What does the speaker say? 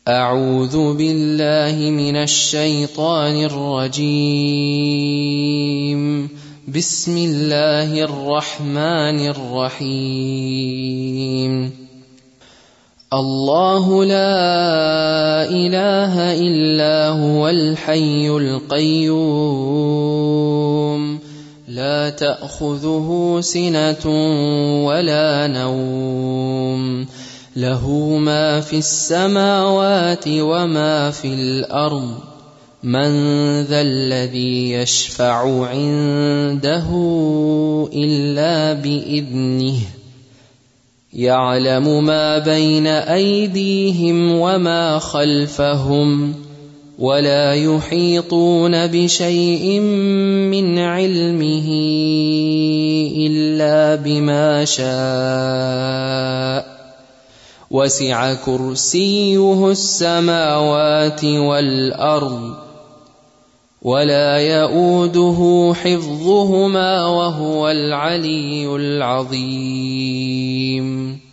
أعوذ بالله من الشيطان الرجيم. بسم الله الرحمن الرحيم. الله لا إله إلا هو الحي القيوم لا تأخذه سنة ولا نوم له ما في السماوات وما في الأرض من ذا الذي يشفع عنده إلا بإذنه يعلم ما بين أيديهم وما خلفهم ولا يحيطون بشيء من علمه إلا بما شاء وسع كرسيه السماوات والأرض ولا يؤوده حفظهما وهو العلي العظيم.